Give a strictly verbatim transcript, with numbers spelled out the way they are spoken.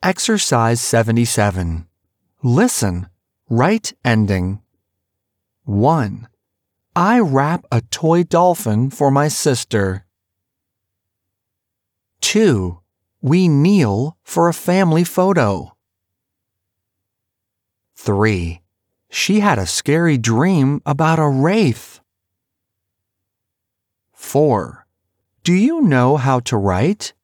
Exercise seventy-seven. Listen. Write ending. one. I wrap a toy dolphin for my sister. two. We kneel for a family photo. three. She had a scary dream about a wraith. four. Do you know how to write?